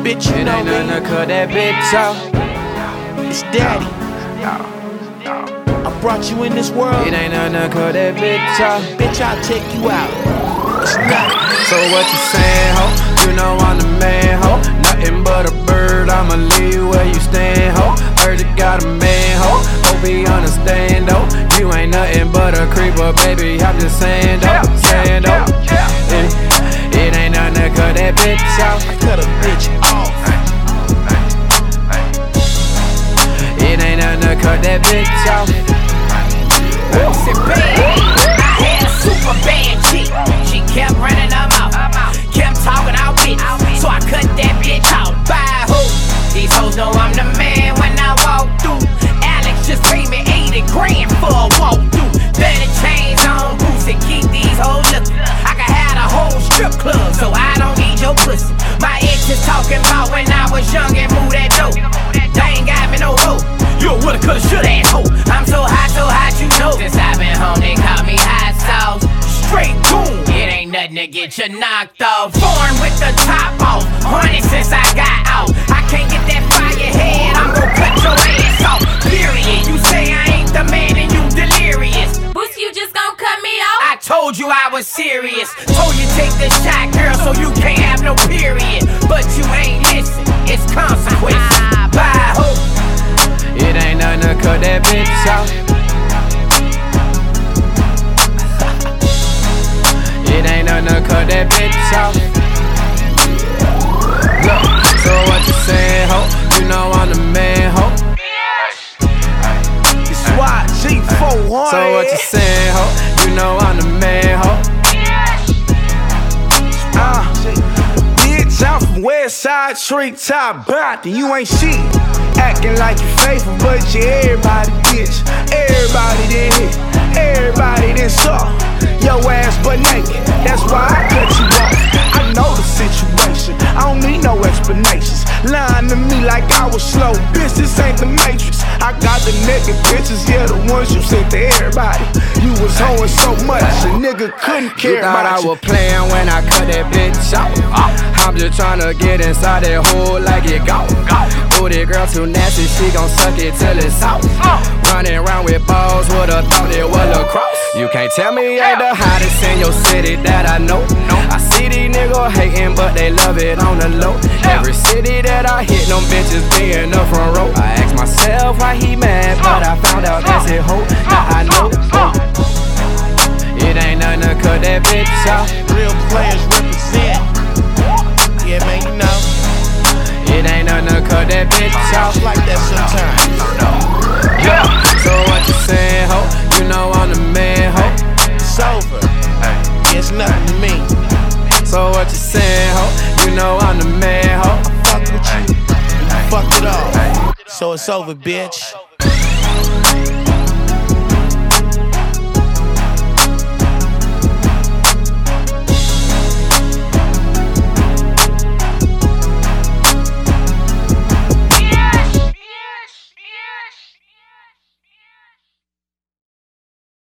bitch, you know me. It ain't nothing to cut that bitch off. It's daddy. I brought you in this world. It ain't nothing to cut that bitch off. Bitch, I'll take you out. It's nothing. So what you saying, ho? You know I'm the man, ho. Nothing but a bird, I'ma leave you where you stand, ho. Heard you got a man, ho. Hope he understand, though. You ain't nothing but a creeper, baby. I'm just saying, though. Saying, though. It ain't nothing to cut that bitch off. I cut a bitch off. It ain't nothing to cut that bitch off. Said, babe, I had a super bad chick. She kept running her mouth, kept talking out bitch. So I cut that bitch out. Bye, ho. These hoes know I'm the man when I walk through. Alex just paid me 80 grand for a walk through. 30 chains on boots and keep these hoes looking. I can have a whole strip club, so I don't need your pussy. My ex is talking about when I was young and moved that dope. They ain't got me no hoe. You a woulda, coulda, shoulda asshole. I'm so hot, you know. Since I've been home, they call me hot sauce. Straight goon, it ain't nothing to get you knocked off. Born with the top off, horny since I got out. I can't get that fire head, I'm gon' cut your ass off. Period. You say I ain't the man and you delirious. Pussy, you just gon' cut me off? I told you I was serious. Told you take the shot, girl, so you can't have no period. But you ain't listen, it's consequence. Bye, ho. It ain't nothing to cut that bitch off. It ain't nothing to cut that bitch off. Look, so what you saying, ho? You know I'm the man, ho. It's YG400. So what you saying, ho? You know I'm the man, ho. Bitch, I'm from Westside, Treetop, Bounty. You ain't shit. Acting like you faithful, but you everybody, bitch. Everybody done hit, everybody done saw your ass but naked. That's why I cut you off. I know the situation, I don't need no explanations. Lying to me like I was slow, bitch, this ain't the Matrix. I got the naked pictures, yeah, the ones you sent to everybody. You was hoeing so much, a nigga couldn't care about you. about I was playing when I cut that bitch off. I'm just tryna get inside that hole like it go. Booty girl too nasty, she gon' suck it till it's out. Running around with balls, would've thought it was a cross. You can't tell me ain't the hottest in your city that I know. I see these niggas hating, but they love it on the low. Every city that I hit, them bitches be in the front row. I asked myself why he mad, but I found out that's it, ho. Now I know. It ain't nothing to cut that bitch off. Real players represent. Yeah, man, you know. It ain't nothing to cut that bitch off. It's like that sometimes. Yeah. So what you saying, ho? You know I'm the man, ho. It's over. It's nothing to me. So what you saying, ho? You know I'm the man, ho. I fuck with you. You fucked it off. So it's over, bitch.